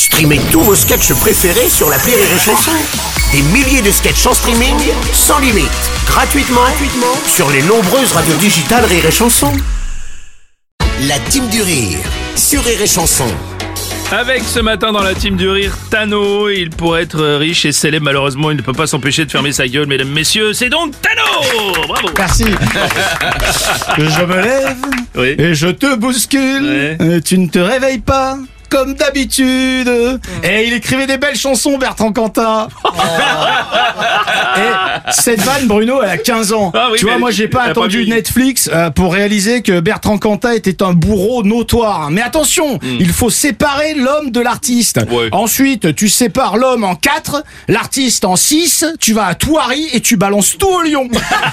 Streamez tous vos sketchs préférés sur l'appli Rire et Chanson. Des milliers de sketchs en streaming, sans limite, gratuitement sur les nombreuses radios digitales Rire et Chanson. La Team du Rire sur Rire et Chanson. Avec ce matin dans la Team du Rire, Tano. Il pourrait être riche et célèbre, malheureusement il ne peut pas s'empêcher de fermer sa gueule, mesdames, messieurs, c'est donc Tano. Bravo. Merci. Je me lève et je te bouscule. Tu ne te réveilles pas comme d'habitude. Et il écrivait des belles chansons, Bertrand Cantat. Et cette vanne, Bruno, elle a 15 ans. Ah oui, tu vois, moi j'ai pas attendu pas Netflix pour réaliser que Bertrand Cantat était un bourreau notoire. Mais attention, il faut séparer l'homme de l'artiste. Ouais. Ensuite, tu sépares l'homme en 4, l'artiste en 6, tu vas à Thoiry et tu balances tout au lion.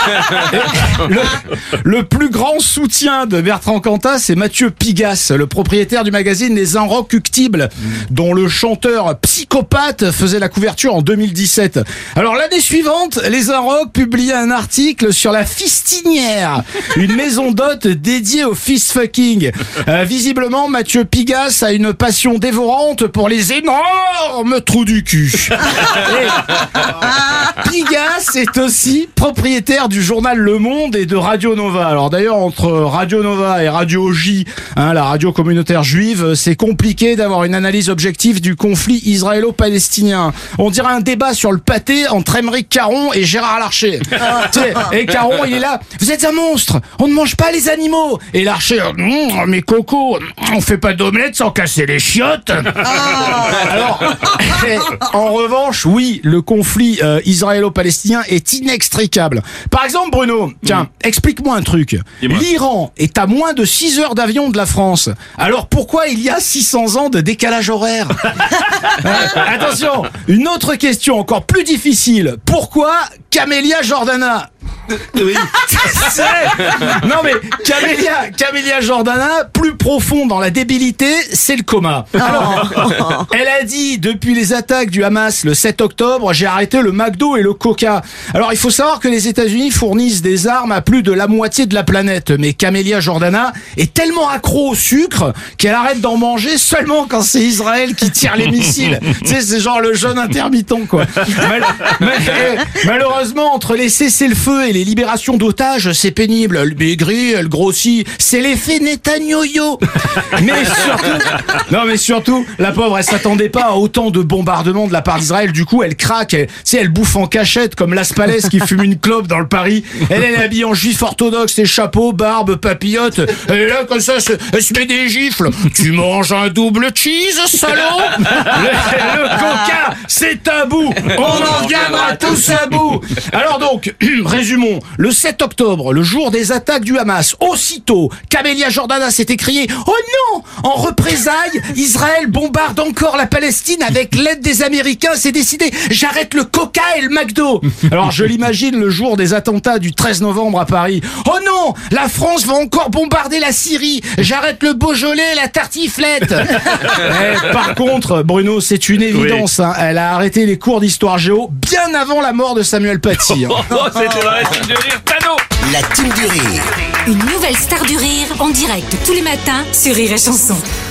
Le plus grand soutien de Bertrand Cantat, c'est Mathieu Pigasse, le propriétaire du magazine Les Inrecuptibles, dont le chanteur Psychopathe faisait la couverture en 2017. Alors l'année suivante, Les Inrocs publiaient un article sur la Fistinière, une maison d'hôtes dédiée au fist-fucking. Visiblement, Mathieu Pigasse a une passion dévorante pour les énormes trous du cul. Pigasse est aussi propriétaire du journal Le Monde et de Radio Nova. Alors d'ailleurs, entre Radio Nova et Radio J, la radio communautaire juive, c'est compliqué d'avoir une analyse objective du conflit israélo-palestinien. On dirait un débat sur le pâté entre Aymeric Caron et Gérard Larcher. Et Caron, il est là. Vous êtes un monstre. On ne mange pas les animaux. Et Larcher, mais Coco, on fait pas d'omelette sans casser les chiottes. Alors, en revanche, oui, le conflit israélo-palestinien est inextricable. Par exemple, Bruno, tiens, explique-moi un truc. Dis-moi. L'Iran est à moins de 6 heures d'avion de la France. Alors pourquoi il y a 600 ans de décalage horaire? Attention, une autre question encore plus difficile. Pourquoi Camélia Jordana? Oui. Non mais Camélia Jordana, plus profond dans la débilité, c'est le coma. Alors, elle a dit depuis les attaques du Hamas le 7 octobre, j'ai arrêté le McDo et le Coca. Alors il faut savoir que les États-Unis fournissent des armes à plus de la moitié de la planète, mais Camélia Jordana est tellement accro au sucre qu'elle arrête d'en manger seulement quand c'est Israël qui tire les missiles. Tu sais, c'est genre le jeûne intermittent quoi. Malheureusement, entre les cessez-le-feu et les libérations d'otages, c'est pénible. Elle maigrit, elle grossit. C'est l'effet Netanyahu. Mais surtout, la pauvre, elle s'attendait pas à autant de bombardements de la part d'Israël. Du coup, elle craque. Elle bouffe en cachette comme Las Palais qui fume une clope dans le Paris. Elle est habillée en juif orthodoxe, ses chapeaux, barbe, papillote. Elle est là comme ça, elle se met des gifles. Tu manges un double cheese, salaud. Le coca, c'est tabou. On en viendra tous à bout. Alors donc, résumons. Le 7 octobre, le jour des attaques du Hamas, aussitôt, Camélia Jordana s'est écriée « Oh non ! En représailles, Israël bombarde encore la Palestine avec l'aide des Américains, c'est décidé, j'arrête le Coca et le McDo !» Alors je l'imagine le jour des attentats du 13 novembre à Paris. « Oh non ! La France va encore bombarder la Syrie, j'arrête le Beaujolais et la tartiflette !» Par contre, Bruno, c'est une évidence, hein, elle a arrêté les cours d'histoire géo bien avant la mort de Samuel Paty. C'était dans la Team du Rire, Tano. La Team du Rire. Une nouvelle star du rire en direct tous les matins sur Rire et Chanson.